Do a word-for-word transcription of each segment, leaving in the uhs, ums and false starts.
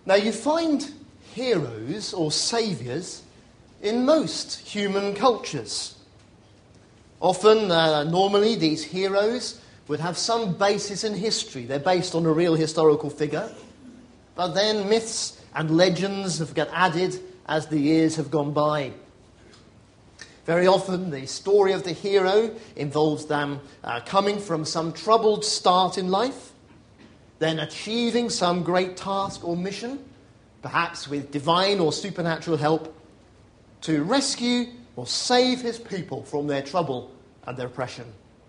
Now, you find heroes or saviours in most human cultures. Often, uh, normally, these heroes would have some basis in history. They're based on a real historical figure. But then myths and legends have got added as the years have gone by. Very often, the story of the hero involves them uh, coming from some troubled start in life, then achieving some great task or mission, perhaps with divine or supernatural help, to rescue or save his people from their trouble and their oppression.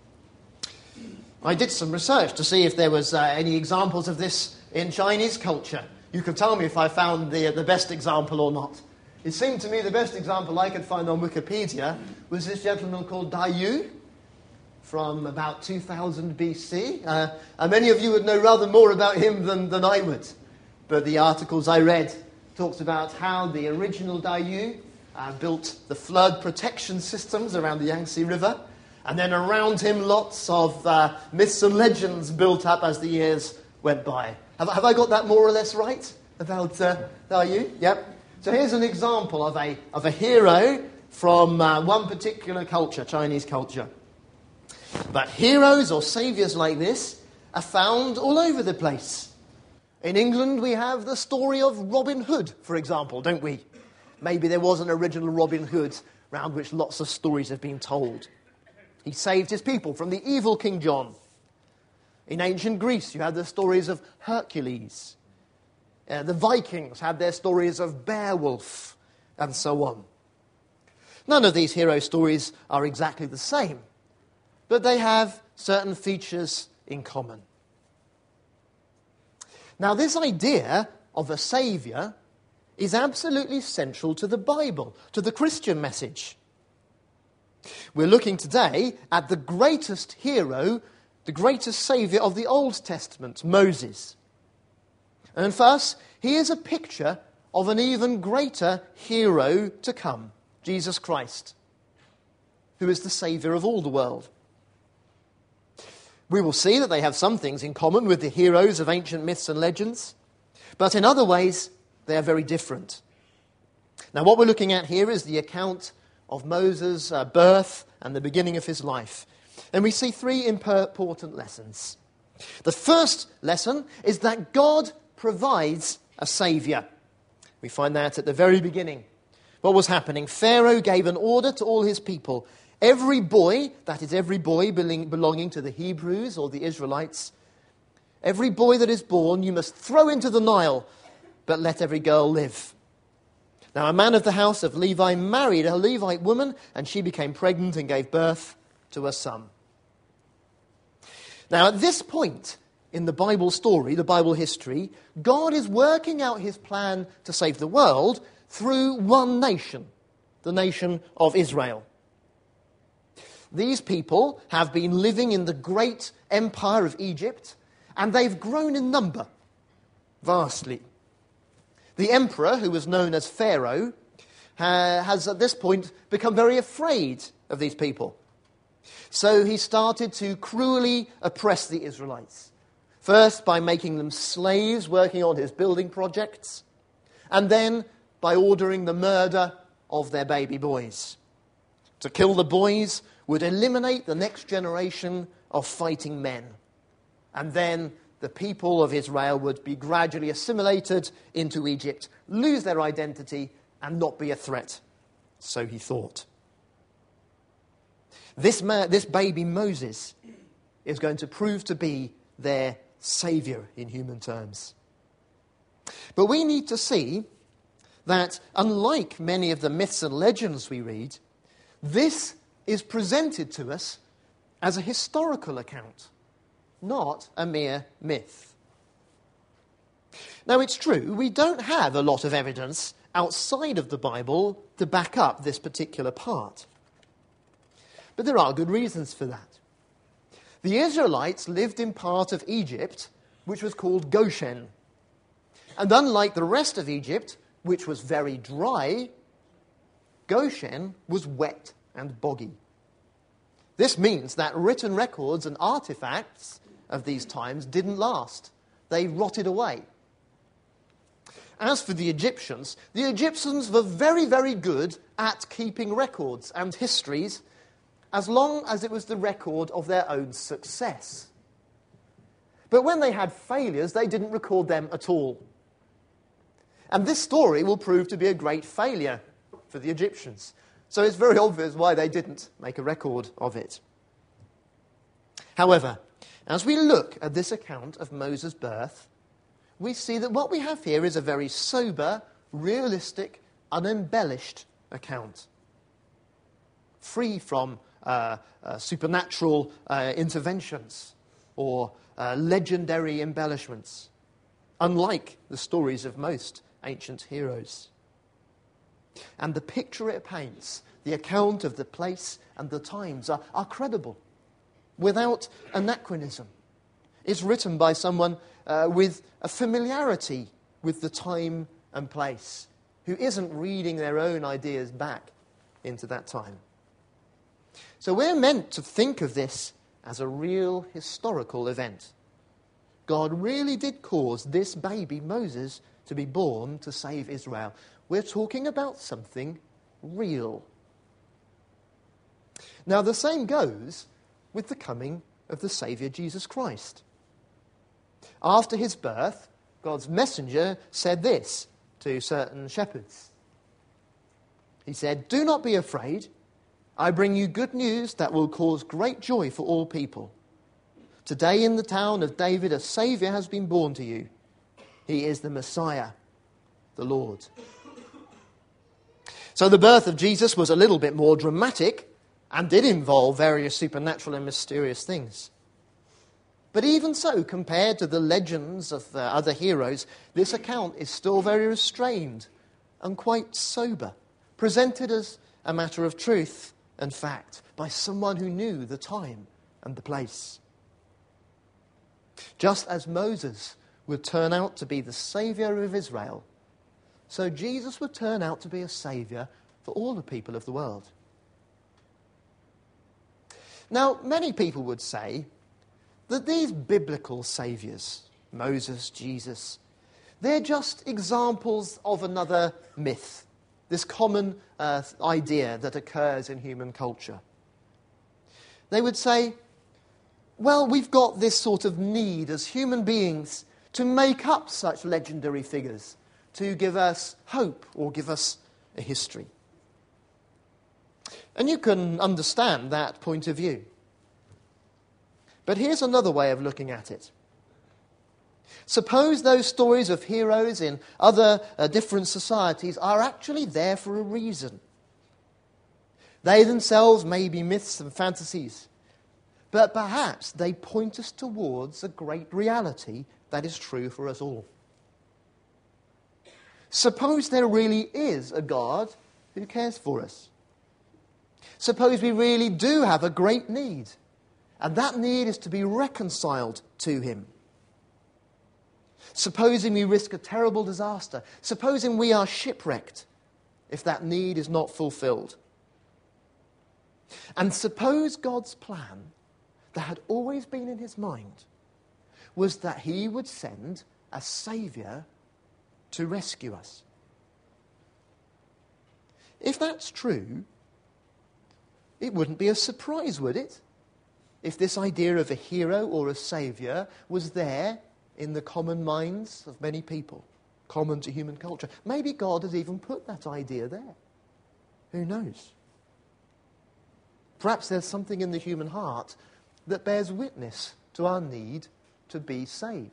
I did some research to see if there was uh, any examples of this in Chinese culture. You can tell me if I found the, the best example or not. It seemed to me the best example I could find on Wikipedia was this gentleman called Dai Yu from about two thousand B C. Uh, and many of you would know rather more about him than, than I would. But the articles I read talked about how the original Dai Yu uh, built the flood protection systems around the Yangtze River. And then around him, lots of uh, myths and legends built up as the years went by. Have, have I got that more or less right about uh, Dai Yu? Yep. So here's an example of a, of a hero from uh, one particular culture, Chinese culture. But heroes or saviours like this are found all over the place. In England, we have the story of Robin Hood, for example, don't we? Maybe there was an original Robin Hood around which lots of stories have been told. He saved his people from the evil King John. In ancient Greece, you had the stories of Hercules. Uh, the Vikings had their stories of Beowulf, and so on. None of these hero stories are exactly the same, but they have certain features in common. Now, this idea of a saviour is absolutely central to the Bible, to the Christian message. We're looking today at the greatest hero, the greatest saviour of the Old Testament, Moses. And for us, he is a picture of an even greater hero to come, Jesus Christ, who is the saviour of all the world. We will see that they have some things in common with the heroes of ancient myths and legends, but in other ways, they are very different. Now, what we're looking at here is the account of Moses' uh, birth and the beginning of his life. And we see three important lessons. The first lesson is that God provides a saviour. We find that at the very beginning. What was happening? Pharaoh gave an order to all his people. Every boy, that is every boy belonging to the Hebrews or the Israelites, every boy that is born you must throw into the Nile, but let every girl live. Now a man of the house of Levi married a Levite woman, and she became pregnant and gave birth to a son. Now at this point in the Bible story, the Bible history, God is working out his plan to save the world through one nation, the nation of Israel. These people have been living in the great empire of Egypt, and they've grown in number vastly. The emperor, who was known as Pharaoh, uh, has at this point become very afraid of these people. So he started to cruelly oppress the Israelites. First by making them slaves working on his building projects, and then by ordering the murder of their baby boys. To kill the boys would eliminate the next generation of fighting men. And then the people of Israel would be gradually assimilated into Egypt, lose their identity, and not be a threat. So he thought. This man, this baby Moses is going to prove to be their saviour in human terms. But we need to see that, unlike many of the myths and legends we read, this is presented to us as a historical account, not a mere myth. Now, it's true, we don't have a lot of evidence outside of the Bible to back up this particular part. But there are good reasons for that. The Israelites lived in part of Egypt which was called Goshen. And unlike the rest of Egypt, which was very dry, Goshen was wet and boggy. This means that written records and artifacts of these times didn't last. They rotted away. as for the Egyptians, the Egyptians were very, very good at keeping records and histories as long as it was the record of their own success. But when they had failures, they didn't record them at all. And this story will prove to be a great failure for the Egyptians. So it's very obvious why they didn't make a record of it. However, as we look at this account of Moses' birth, we see that what we have here is a very sober, realistic, unembellished account, free from uh, uh, supernatural uh, interventions or uh, legendary embellishments, unlike the stories of most ancient heroes. And the picture it paints, the account of the place and the times, are, are credible, without anachronism. It's written by someone uh, with a familiarity with the time and place, who isn't reading their own ideas back into that time. So we're meant to think of this as a real historical event. God really did cause this baby, Moses, to be born to save Israel. We're talking about something real. Now, the same goes with the coming of the Saviour, Jesus Christ. After his birth, God's messenger said this to certain shepherds. He said, "Do not be afraid. I bring you good news that will cause great joy for all people. Today in the town of David a Saviour has been born to you. He is the Messiah, the Lord." So the birth of Jesus was a little bit more dramatic and did involve various supernatural and mysterious things. But even so, compared to the legends of uh, other heroes, this account is still very restrained and quite sober, presented as a matter of truth and fact by someone who knew the time and the place. Just as Moses would turn out to be the saviour of Israel, so Jesus would turn out to be a saviour for all the people of the world. Now, many people would say that these biblical saviours, Moses, Jesus, they're just examples of another myth, this common uh, idea that occurs in human culture. They would say, well, we've got this sort of need as human beings to make up such legendary figures, to give us hope or give us a history. And you can understand that point of view. But here's another way of looking at it. Suppose those stories of heroes in other uh, different societies are actually there for a reason. They themselves may be myths and fantasies, but perhaps they point us towards a great reality that is true for us all. Suppose there really is a God who cares for us. Suppose we really do have a great need, and that need is to be reconciled to him. Supposing we risk a terrible disaster, supposing we are shipwrecked if that need is not fulfilled. And suppose God's plan that had always been in his mind was that he would send a saviour to rescue us. If that's true, it wouldn't be a surprise, would it? If this idea of a hero or a saviour was there in the common minds of many people, common to human culture. Maybe God has even put that idea there. Who knows? Perhaps there's something in the human heart that bears witness to our need to be saved.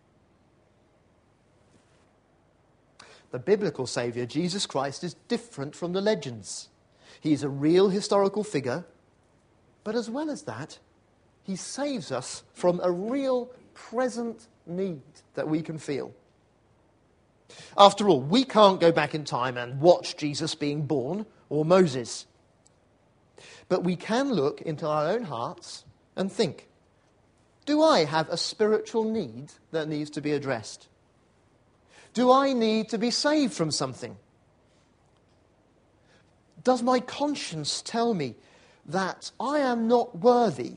The biblical Saviour, Jesus Christ, is different from the legends. He's a real historical figure, but as well as that, he saves us from a real present need that we can feel. After all, we can't go back in time and watch Jesus being born or Moses. But we can look into our own hearts and think, do I have a spiritual need that needs to be addressed? Do I need to be saved from something? Does my conscience tell me that I am not worthy?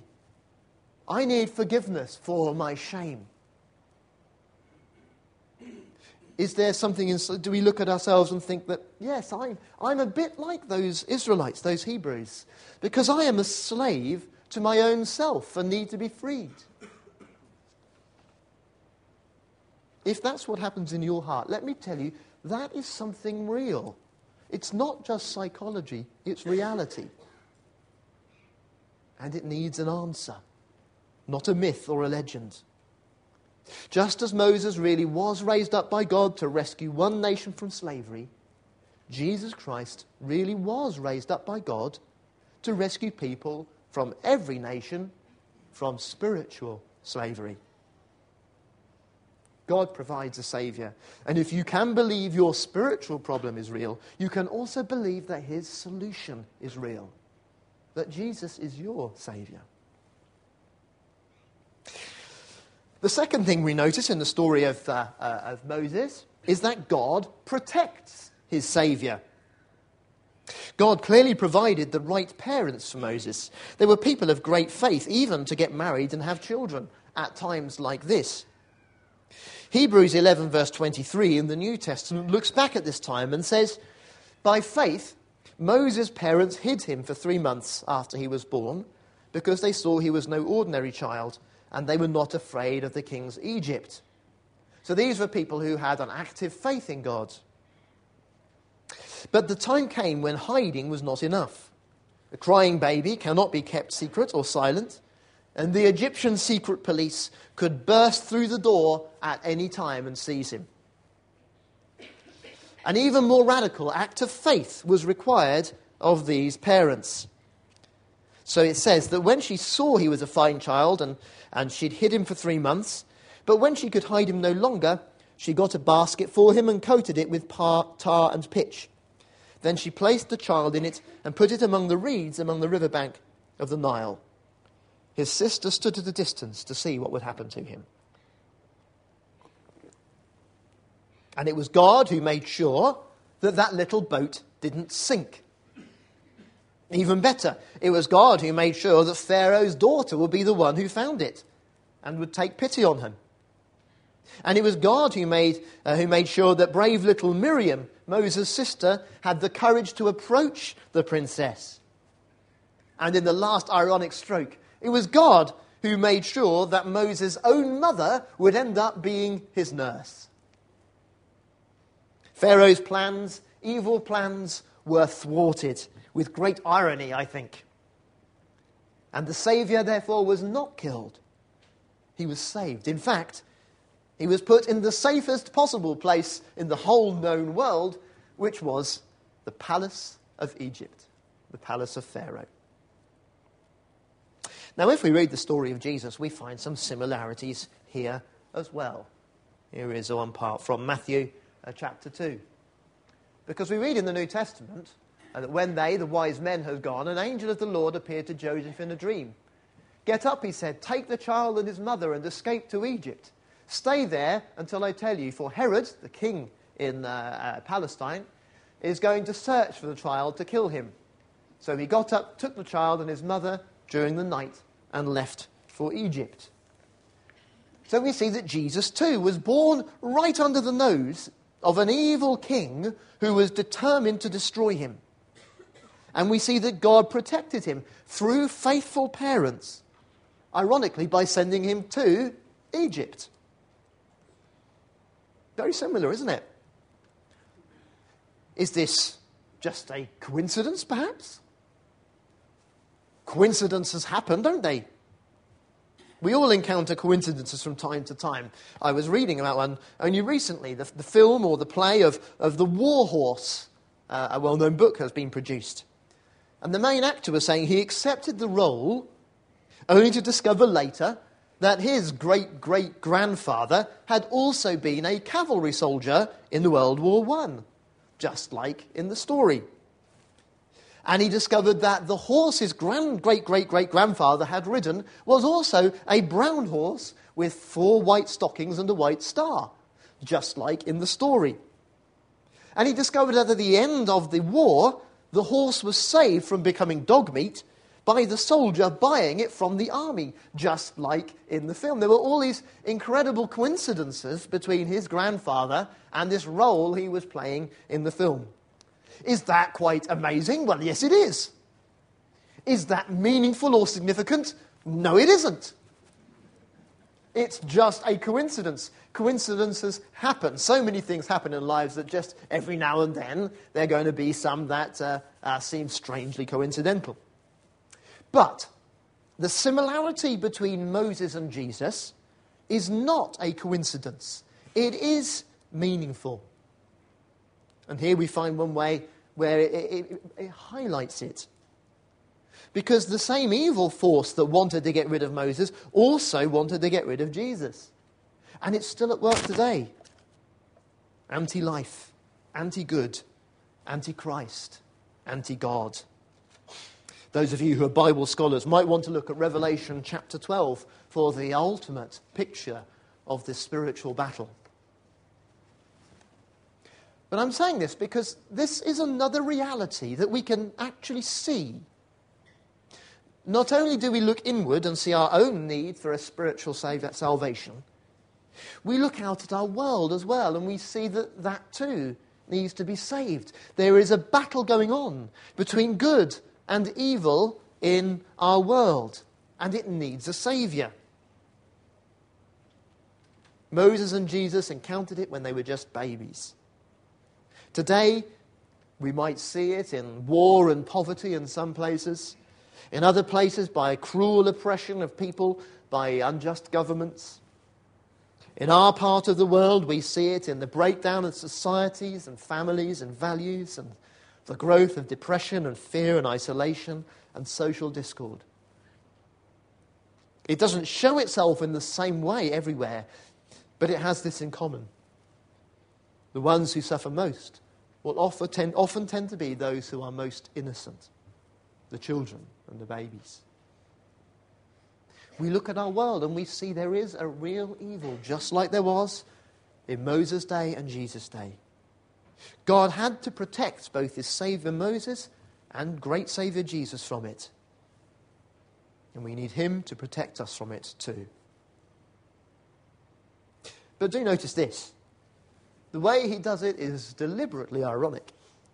I need forgiveness for my shame. Is there something, in, do we look at ourselves and think that, yes, I'm, I'm a bit like those Israelites, those Hebrews, because I am a slave to my own self and need to be freed? If that's what happens in your heart, let me tell you, that is something real. It's not just psychology, it's reality. And it needs an answer, not a myth or a legend. Just as Moses really was raised up by God to rescue one nation from slavery, Jesus Christ really was raised up by God to rescue people from every nation from spiritual slavery. God provides a Saviour. And if you can believe your spiritual problem is real, you can also believe that his solution is real. That Jesus is your Saviour. The second thing we notice in the story of, uh, uh, of Moses is that God protects his Saviour. God clearly provided the right parents for Moses. They were people of great faith, even to get married and have children at times like this. Hebrews eleven verse twenty-three in the New Testament looks back at this time and says, by faith, Moses' parents hid him for three months after he was born because they saw he was no ordinary child and they were not afraid of the king's Egypt. So these were people who had an active faith in God. But the time came when hiding was not enough. A crying baby cannot be kept secret or silent, and the Egyptian secret police could burst through the door at any time and seize him. An even more radical act of faith was required of these parents. So it says that when she saw he was a fine child and, and she'd hid him for three months, but when she could hide him no longer, she got a basket for him and coated it with tar and pitch. Then she placed the child in it and put it among the reeds among the riverbank of the Nile. His sister stood at a distance to see what would happen to him. And it was God who made sure that that little boat didn't sink. Even better, it was God who made sure that Pharaoh's daughter would be the one who found it and would take pity on him. And it was God who made, uh, who made sure that brave little Miriam, Moses' sister, had the courage to approach the princess. And in the last ironic stroke, it was God who made sure that Moses' own mother would end up being his nurse. Pharaoh's plans, evil plans, were thwarted with great irony, I think. And the Saviour, therefore, was not killed. He was saved. In fact, he was put in the safest possible place in the whole known world, which was the palace of Egypt, the palace of Pharaoh. Now, if we read the story of Jesus, we find some similarities here as well. Here is one part from Matthew uh, chapter two. Because we read in the New Testament uh, that when they, the wise men, had gone, an angel of the Lord appeared to Joseph in a dream. "Get up," he said, "take the child and his mother and escape to Egypt. Stay there until I tell you, for Herod, the king in uh, uh, Palestine, is going to search for the child to kill him." So he got up, took the child and his mother during the night and left for Egypt. So we see that Jesus too was born right under the nose of an evil king who was determined to destroy him. And we see that God protected him through faithful parents, ironically by sending him to Egypt. Very similar, isn't it? Is this just a coincidence, perhaps? Coincidences happen, don't they? We all encounter coincidences from time to time. I was reading about one only recently. The, the film or the play of, of The War Horse, uh, a well-known book, has been produced. And the main actor was saying he accepted the role only to discover later that his great-great-grandfather had also been a cavalry soldier in the World War One, just like in the story. And he discovered that the horse his grand, great-great-great-grandfather had ridden was also a brown horse with four white stockings and a white star, just like in the story. And he discovered that at the end of the war, the horse was saved from becoming dog meat by the soldier buying it from the army, just like in the film. There were all these incredible coincidences between his grandfather and this role he was playing in the film. Is that quite amazing? Well, yes, it is. Is that meaningful or significant? No, it isn't. It's just a coincidence. Coincidences happen. So many things happen in lives that just every now and then there are going to be some that uh, uh, seem strangely coincidental. But the similarity between Moses and Jesus is not a coincidence. It is meaningful. And here we find one way where it, it, it highlights it. Because the same evil force that wanted to get rid of Moses also wanted to get rid of Jesus. And it's still at work today. Anti-life, anti-good, anti-Christ, anti-God. Those of you who are Bible scholars might want to look at Revelation chapter twelve for the ultimate picture of this spiritual battle. But I'm saying this because this is another reality that we can actually see. Not only do we look inward and see our own need for a spiritual salvation, we look out at our world as well and we see that that too needs to be saved. There is a battle going on between good and evil in our world, and it needs a saviour. Moses and Jesus encountered it when they were just babies. Today, we might see it in war and poverty in some places, in other places by cruel oppression of people by unjust governments. In our part of the world, we see it in the breakdown of societies and families and values and the growth of depression and fear and isolation and social discord. It doesn't show itself in the same way everywhere, but it has this in common. The ones who suffer most will often tend, often tend to be those who are most innocent, the children and the babies. We look at our world and we see there is a real evil, just like there was in Moses' day and Jesus' day. God had to protect both his Saviour Moses and great Saviour Jesus from it. And we need him to protect us from it too. But do notice this. The way he does it is deliberately ironic.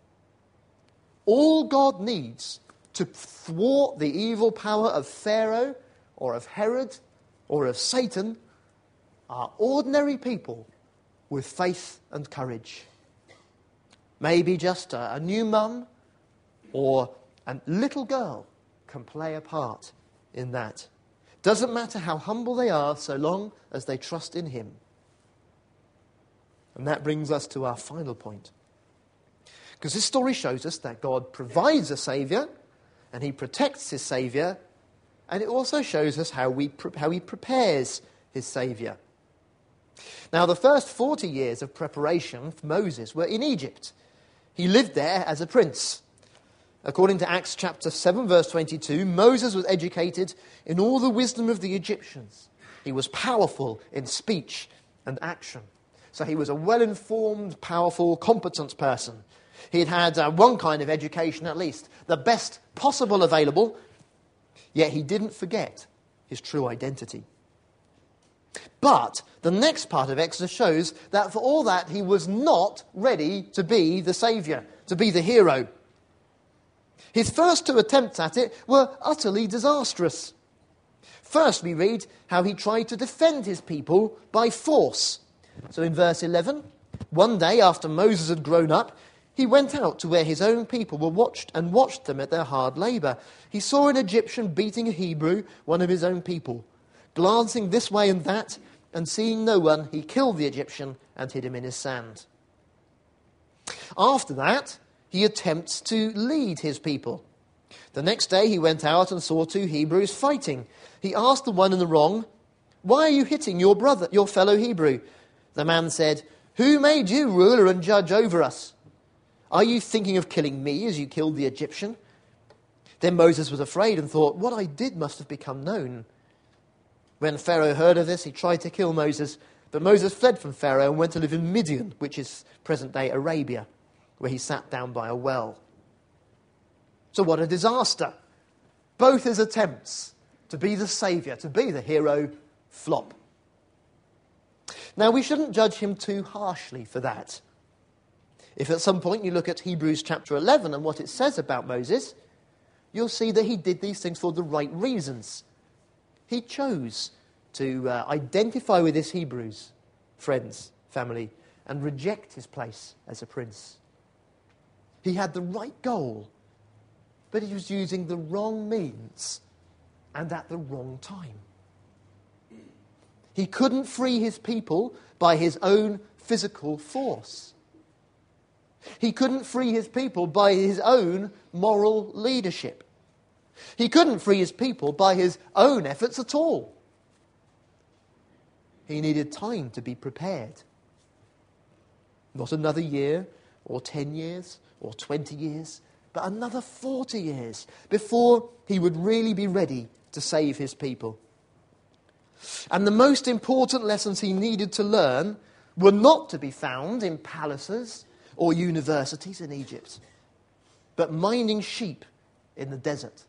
All God needs to thwart the evil power of Pharaoh or of Herod or of Satan are ordinary people with faith and courage. Maybe just a, a new mum or a little girl can play a part in that. Doesn't matter how humble they are, so long as they trust in him. And that brings us to our final point. Because this story shows us that God provides a saviour, and he protects his saviour, and it also shows us how, we pre- how he prepares his saviour. Now, the first forty years of preparation for Moses were in Egypt. He lived there as a prince. According to Acts chapter seven, verse twenty-two, Moses was educated in all the wisdom of the Egyptians. He was powerful in speech and action. So he was a well-informed, powerful, competent person. He had had uh, one kind of education at least, the best possible available, yet he didn't forget his true identity. But the next part of Exodus shows that for all that, he was not ready to be the saviour, to be the hero. His first two attempts at it were utterly disastrous. First, we read how he tried to defend his people by force. So in verse eleven, one day after Moses had grown up, he went out to where his own people were watched and watched them at their hard labour. He saw an Egyptian beating a Hebrew, one of his own people. Glancing this way and that, and seeing no one, he killed the Egyptian and hid him in his sand. After that, he attempts to lead his people. The next day he went out and saw two Hebrews fighting. He asked the one in the wrong, "Why are you hitting your brother, your fellow Hebrew?" The man said, "Who made you ruler and judge over us? Are you thinking of killing me as you killed the Egyptian?" Then Moses was afraid and thought, "What I did must have become known." When Pharaoh heard of this, he tried to kill Moses, but Moses fled from Pharaoh and went to live in Midian, which is present-day Arabia, where he sat down by a well. So what a disaster. Both his attempts to be the saviour, to be the hero, flop. Now, we shouldn't judge him too harshly for that. If at some point you look at Hebrews chapter eleven and what it says about Moses, you'll see that he did these things for the right reasons. He chose to uh, identify with his Hebrews, friends, family, and reject his place as a prince. He had the right goal, but he was using the wrong means and at the wrong time. He couldn't free his people by his own physical force. He couldn't free his people by his own moral leadership. He couldn't free his people by his own efforts at all. He needed time to be prepared. Not another year, or ten years, or twenty years, but another forty years before he would really be ready to save his people. And the most important lessons he needed to learn were not to be found in palaces or universities in Egypt, but minding sheep in the desert.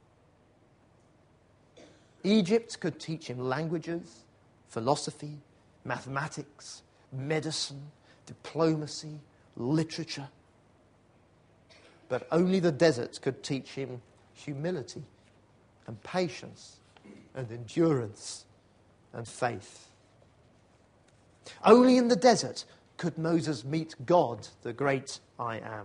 Egypt could teach him languages, philosophy, mathematics, medicine, diplomacy, literature. But only the desert could teach him humility and patience and endurance and faith. Only in the desert could Moses meet God, the great I am.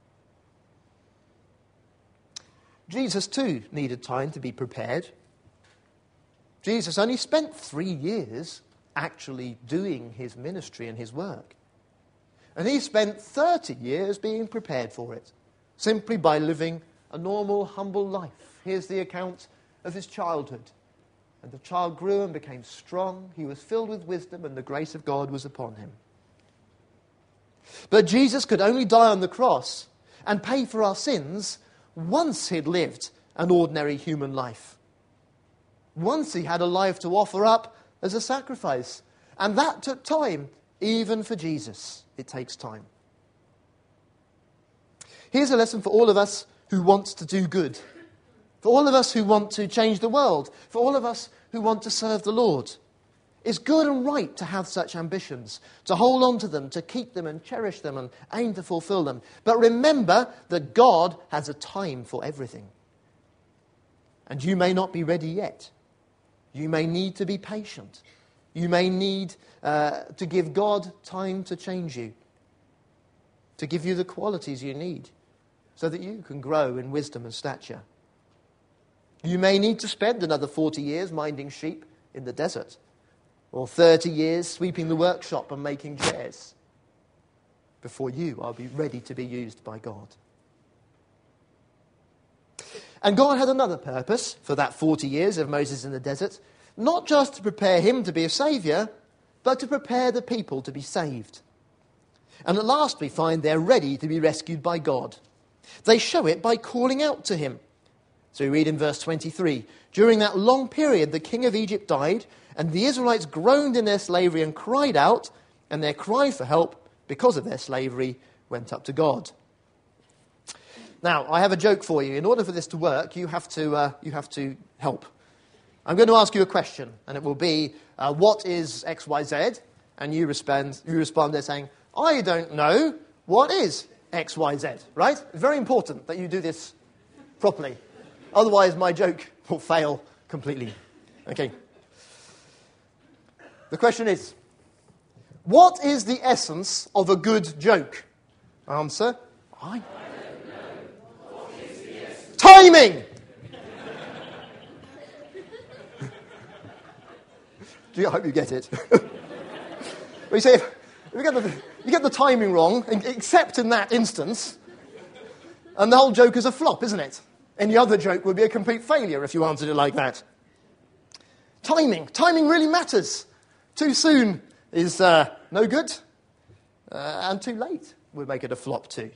Jesus too needed time to be prepared. Jesus only spent three years actually doing his ministry and his work. And he spent thirty years being prepared for it, simply by living a normal, humble life. Here's the account of his childhood. And the child grew and became strong. He was filled with wisdom, and the grace of God was upon him. But Jesus could only die on the cross and pay for our sins once he'd lived an ordinary human life. Once he had a life to offer up as a sacrifice. And that took time, even for Jesus. It takes time. Here's a lesson for all of us who want to do good. For all of us who want to change the world. For all of us who want to serve the Lord. It's good and right to have such ambitions, to hold on to them, to keep them and cherish them and aim to fulfill them. But remember that God has a time for everything. And you may not be ready yet. You may need to be patient. You may need uh, to give God time to change you, to give you the qualities you need so that you can grow in wisdom and stature. You may need to spend another forty years minding sheep in the desert, or thirty years sweeping the workshop and making chairs before you are be ready to be used by God. And God had another purpose for that forty years of Moses in the desert, not just to prepare him to be a saviour, but to prepare the people to be saved. And at last we find they're ready to be rescued by God. They show it by calling out to him. So we read in verse twenty-three, during that long period the king of Egypt died, and the Israelites groaned in their slavery and cried out, and their cry for help because of their slavery went up to God. Now, I have a joke for you. In order for this to work, you have to, uh, you have to help. I'm going to ask you a question, and it will be, uh, what is X Y Z? And you respond, you respond there saying, I don't know. What is X Y Z? Right? It's very important that you do this properly. Otherwise, my joke will fail completely. Okay. The question is, what is the essence of a good joke? Answer, I, I don't know. What is the essence? Timing! Do you, I hope you get it. Well, you see, if, if you, get the, you get the timing wrong, except in that instance, and the whole joke is a flop, isn't it? Any other joke would be a complete failure if you answered it like that. Timing. Timing really matters. Too soon is uh, no good, uh, and too late would make it a flop too.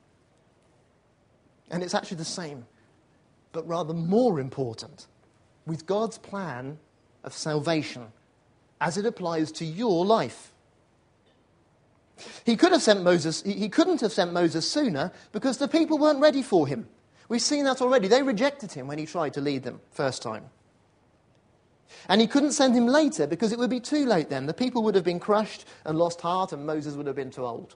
And it's actually the same, but rather more important, with God's plan of salvation as it applies to your life. He could have sent Moses, he, he couldn't have sent Moses sooner because the people weren't ready for him. We've seen that already. They rejected him when he tried to lead them first time. And he couldn't send him later because it would be too late then. The people would have been crushed and lost heart, and Moses would have been too old.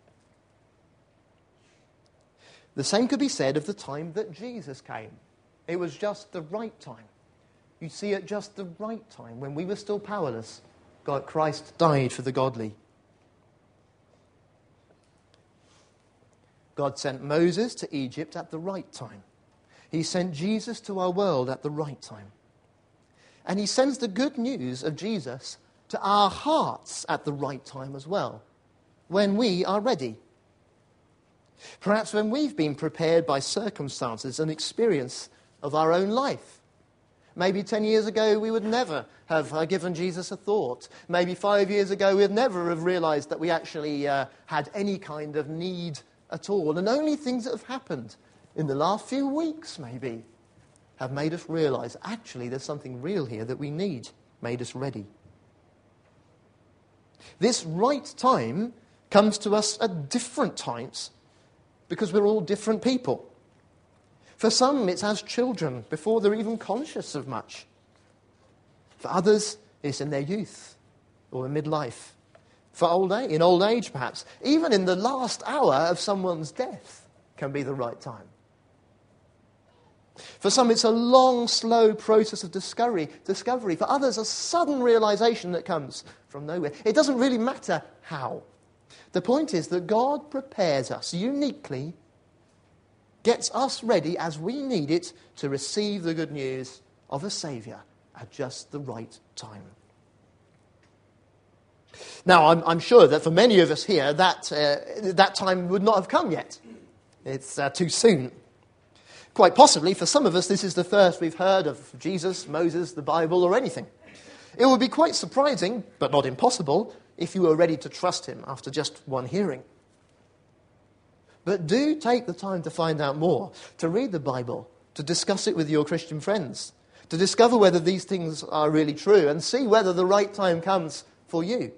The same could be said of the time that Jesus came. It was just the right time. You see, at just the right time, when we were still powerless, God, Christ died for the godly. God sent Moses to Egypt at the right time. He sent Jesus to our world at the right time. And he sends the good news of Jesus to our hearts at the right time as well, when we are ready. Perhaps when we've been prepared by circumstances and experience of our own life. Maybe ten years ago we would never have uh, given Jesus a thought. Maybe five years ago we'd never have realized that we actually uh, had any kind of need at all. And only things that have happened in the last few weeks, maybe, have made us realize, actually, there's something real here that we need, made us ready. This right time comes to us at different times because we're all different people. For some, it's as children before they're even conscious of much. For others, it's in their youth or in midlife. For old age, in old age, perhaps. Even in the last hour of someone's death can be the right time. For some, it's a long, slow process of discovery. discovery. For others, a sudden realization that comes from nowhere. It doesn't really matter how. The point is that God prepares us uniquely, gets us ready as we need it to receive the good news of a Saviour at just the right time. Now, I'm, I'm sure that for many of us here, that, uh, that time would not have come yet. It's uh, too soon. Quite possibly, for some of us, this is the first we've heard of Jesus, Moses, the Bible, or anything. It would be quite surprising, but not impossible, if you were ready to trust him after just one hearing. But do take the time to find out more, to read the Bible, to discuss it with your Christian friends, to discover whether these things are really true, and see whether the right time comes for you.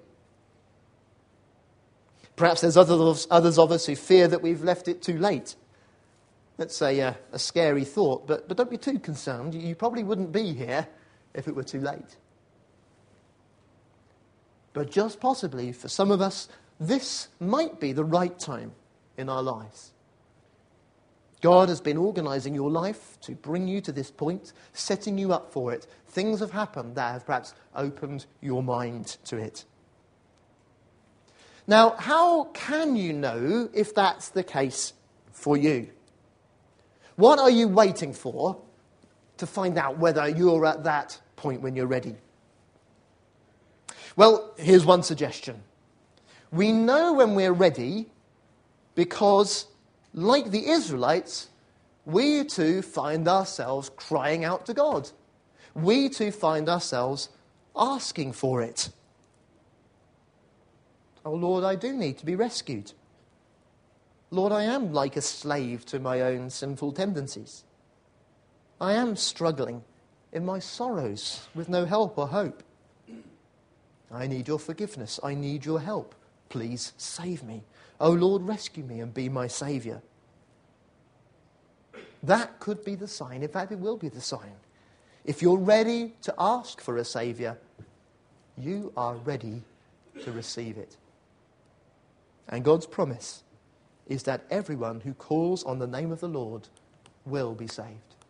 Perhaps there's others, others of us who fear that we've left it too late. That's a, uh, a scary thought, but, but don't be too concerned. You probably wouldn't be here if it were too late. But just possibly, for some of us, this might be the right time in our lives. God has been organising your life to bring you to this point, setting you up for it. Things have happened that have perhaps opened your mind to it. Now, how can you know if that's the case for you? What are you waiting for to find out whether you're at that point when you're ready? Well, here's one suggestion. We know when we're ready because, like the Israelites, we too find ourselves crying out to God. We too find ourselves asking for it. Oh, Lord, I do need to be rescued. Lord, I am like a slave to my own sinful tendencies. I am struggling in my sorrows with no help or hope. I need your forgiveness. I need your help. Please save me. Oh, Lord, rescue me and be my Saviour. That could be the sign. In fact, it will be the sign. If you're ready to ask for a Saviour, you are ready to receive it. And God's promise is that everyone who calls on the name of the Lord will be saved.